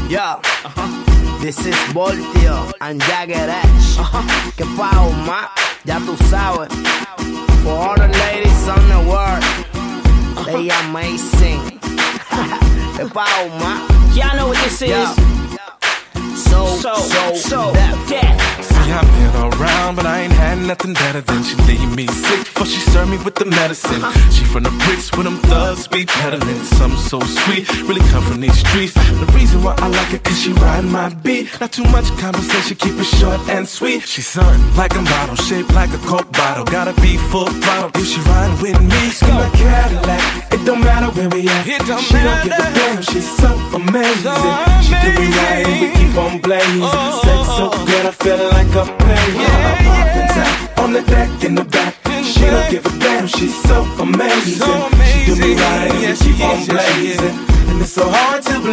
Yo, this is Voltio and Jagger Edge. ¿Qué pago, ma? Ya tú sabes. For all the ladies on the world, they amazing. ¿Qué pago, ma? Y'all know what this is. So that. See, I've been around, but I ain't had nothing better than she leave me sick before she served me with the medicine. She from the bricks where them thugs be peddling. Something so sweet, really come from these streets. The reason why I like her, cause she ride my beat. Not too much conversation, keep it short and sweet. She something like a model, shaped like a Coke bottle. Gotta be full throttle if she ride with me. In my Cadillac, it don't matter where we at. She don't give a damn, she's so amazing. She do me right and we keep on blazing. Sex so good, I feel like a player. On the deck in the back, she don't give a damn, she's so amazing. She do me right and we keep on blazing. And it's so hard to believe